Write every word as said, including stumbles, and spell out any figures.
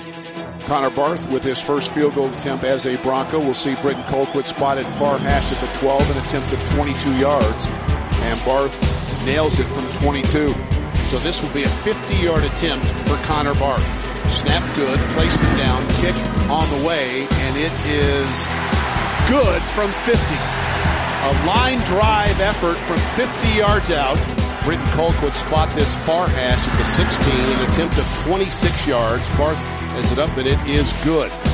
Connor Barth with his first field goal attempt as a Bronco. We'll see Britton Colquitt spotted far hash at the twelve, an attempt of twenty-two yards. And Barth nails it from twenty-two. So this will be a fifty-yard attempt for Connor Barth. Snap good, placement down, kick on the way, and it is good from fifty. A line drive effort from fifty yards out. Britton Colquitt spot this far hash at the sixteen, an attempt of twenty-six yards. Barth has it up, and it is good.